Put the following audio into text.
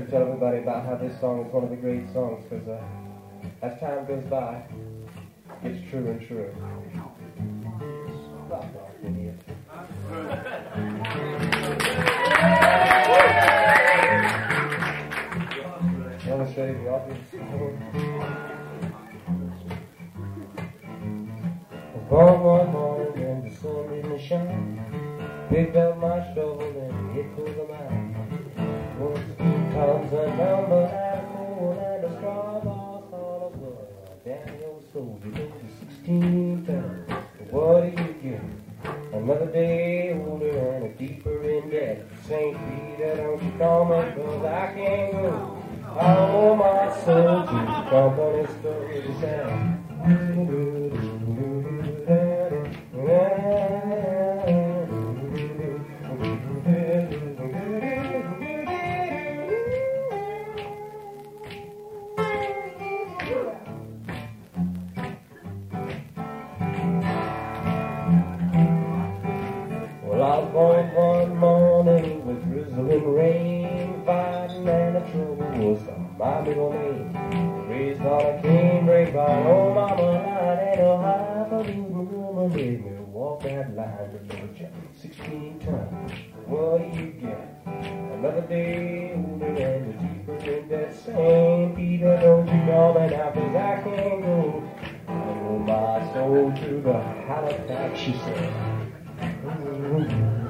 tell everybody about how this song is one of the great songs, because as time goes by, it's true and true. Stop off, idiot. Illustrate the audience. One morning, the sun didn't shine. Picked up my shovel and hit for the mine. Comes a number at a moon and a straw ball all of blood. Daniel sold you to 16 times. What do you get? Another day older and a deeper in debt. St. Peter, don't you call me, 'cause I can't go. I owe my soul to the company store to town. Well, I was born one morning with drizzling rain, fighting and the trouble was my middle name. Raised on a cane grapevine, oh mama, line ain't no high, but you woman made me walk that line to Little Jack 16 times. What do you get? Another day older and the deeper in that St. Peter, don't you call me now, 'cause I can't go. I owe my soul to the Halifax, she said.